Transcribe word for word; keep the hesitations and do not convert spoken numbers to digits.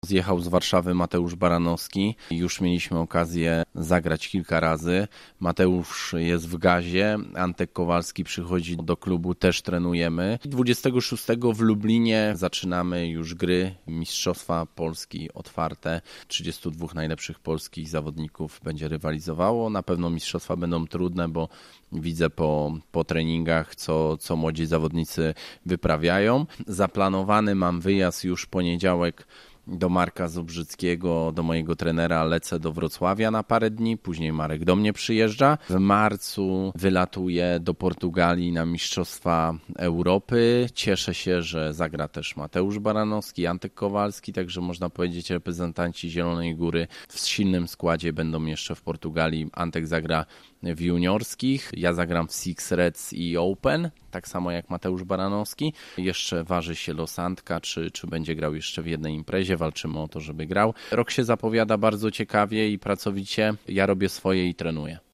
Zjechał z Warszawy Mateusz Baranowski. Już mieliśmy okazję zagrać kilka razy. Mateusz jest w gazie. Antek Kowalski przychodzi do klubu, też trenujemy. dwudziestego szóstego w Lublinie zaczynamy już gry Mistrzostwa Polski otwarte. trzydziestu dwóch najlepszych polskich zawodników będzie rywalizowało. Na pewno mistrzostwa będą trudne, bo widzę po, po treningach, co, co młodzi zawodnicy wyprawiają. Zaplanowany mam wyjazd już w poniedziałek do Marka Zubrzyckiego, do mojego trenera. Lecę do Wrocławia na parę dni, później Marek do mnie przyjeżdża. W marcu wylatuję do Portugalii na Mistrzostwa Europy. Cieszę się, że zagra też Mateusz Baranowski, Antek Kowalski, także można powiedzieć reprezentanci Zielonej Góry w silnym składzie będą jeszcze w Portugalii. Antek zagra w juniorskich, ja zagram w Six Reds i Open, tak samo jak Mateusz Baranowski. Jeszcze waży się los Antka, czy, czy będzie grał jeszcze w jednej imprezie, walczymy o to, żeby grał. Rok się zapowiada bardzo ciekawie i pracowicie, ja robię swoje i trenuję.